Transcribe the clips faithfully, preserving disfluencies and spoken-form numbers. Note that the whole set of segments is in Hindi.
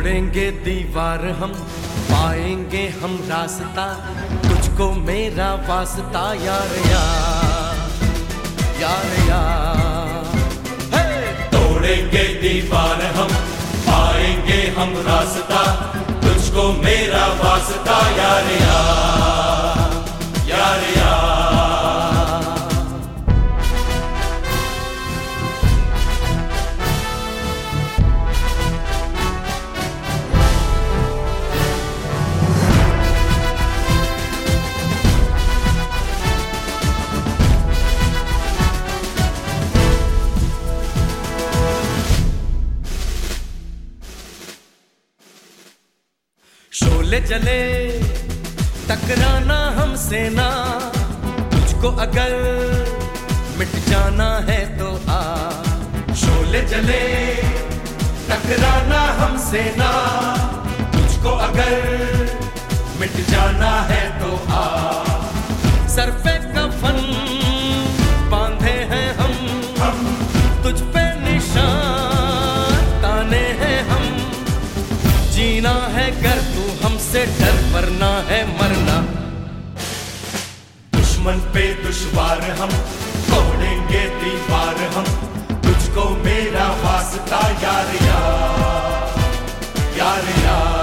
तोड़ेंगे दीवार हम, पाएंगे हम रास्ता, तुझको मेरा वास्ता यार यार यार यार। हे! तोड़ेंगे दीवार हम, पाएंगे हम रास्ता, तुझको मेरा वास्ता यार यार यार यार। शोले जले टकराना हमसे ना, तुझको अगर मिट जाना है तो आ। शोले जले टकराना हमसे ना, तुझको अगर मिट जाना है तो आ। सर पे कफन बांधे हैं हम, हम तुझ पे निशान ताने हैं हम। जीना है कर तू हमसे डर, वरना है मरना। दुश्मन पे दुश्वार हम, तोड़ेंगे दीवार हम, तुझको मेरा वास्ता यार यार यार यार।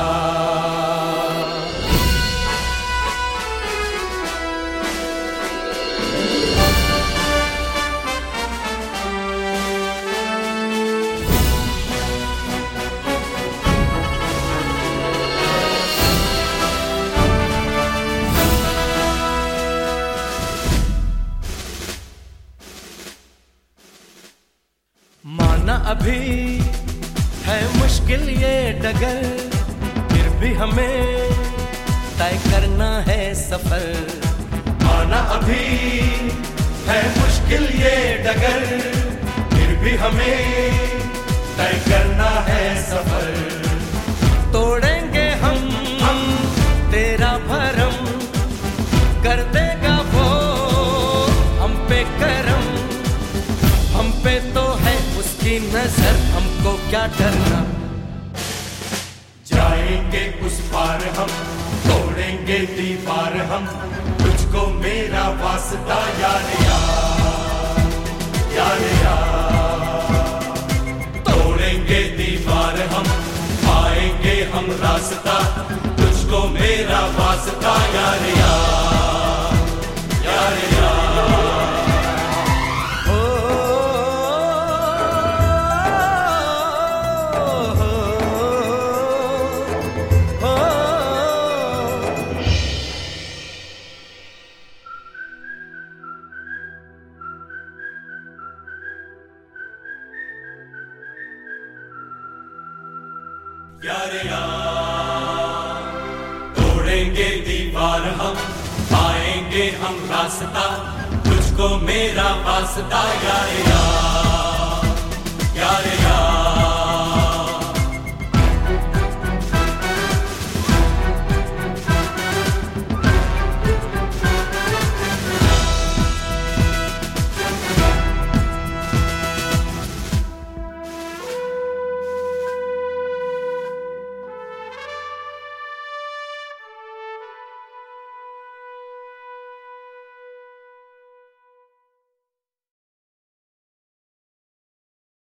माना अभी है मुश्किल ये डगर, फिर भी हमें तय करना है सफर। माना अभी है मुश्किल ये डगर, फिर भी हमें तय करना है सफर। तोड़ेंगे हम हम तेरा भरम, कर देगा वो हम पे करम। हम पे तो है उसकी नजर, हमको क्या डरना। जाएंगे उस पार हम, तोड़ेंगे दीवार हम, तुझको मेरा वास्ता यार यार यार यार। तोड़ेंगे दीवार हम, पाएंगे हम रास्ता, तुझको मेरा वास्ता यार यार यार यार। यार यार तोड़ेंगे दीवार हम, पाएंगे हम रास्ता, तुझको मेरा वास्ता यार यार यार यार।